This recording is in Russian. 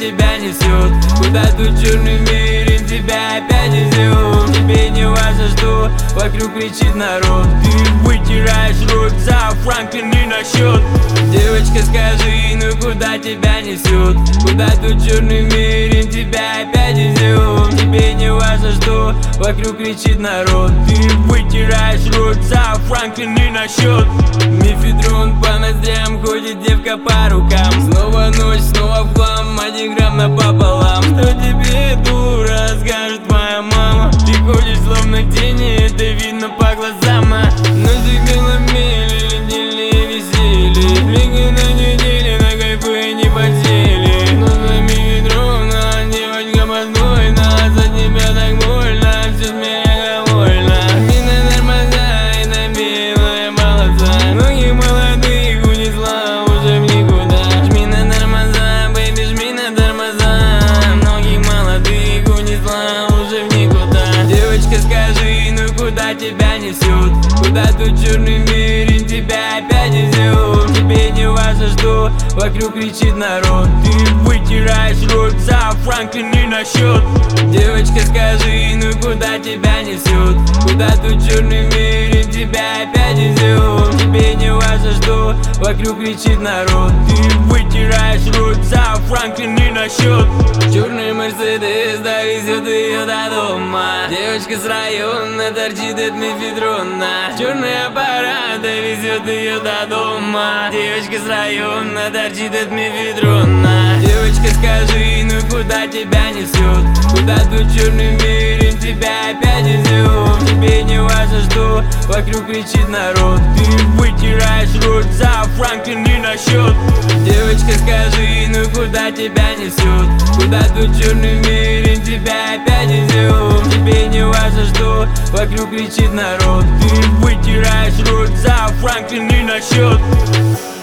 тебя несет? Куда тут черный мир, тебя опять везет. Тебе не важно, что вокруг кричит народ. Ты вытираешь рот за Франклин не на счет. Девочка, скажи, ну куда тебя несет? Куда тут черный мир, тебя опять везет. Тебе не важно, что вокруг кричит народ. Ты вытираешь рот за Франклин не на счет. Мефедрон по ноздрям, ходит девка по рукам. Снова ночь, снова в хлам, 1 грамм напополам. Что тебе, дура, скажет моя мама? Ты ходишь словно тени, это видно по глазам. Но сигнала мели, недельные веселье. Лиги на неделе, на кайфы не потели. Но за мефедрона, девочка постойна. За тебя так больно, все с меня довольна. Мина тормоза, это белая полоса. Ноги молодых унесла уже в никуда. Жми на тормоза, бэйби, жми на тормоза. Ноги молодых унесла уже в никуда. Девочка, скажи, ну куда тебя несет? Куда тут черный мир, тебя опять везет. Тебе не важно, что вокруг кричит народ. Ты вытираешь рот за Франклин не на счет. Девочка, скажи, ну куда тебя несет? Куда тут черный мир, тебя опять везет. Тебе не важно, что вокруг кричит народ. Ты вытираешь рот за Франклин не на счет. Черный Мерседес довезет ее до дома. Девочка с района торчит от мефедрона. Черный аппарат довезет ее до дома. Девочка с района торчит от мефедрона. Девочка, скажи, ну куда тебя несет? Куда тут черный мир, тебя опять везет. Тебе не важно, что вокруг кричит народ. Ты вытираешь рот за Франклин не на счет. Девочка, скажи, ну куда тебя несет? Куда тут черный мир, тебя опять везет. Тебе не важно, что вокруг кричит народ. Ты вытираешь рот за Франклин не на счет.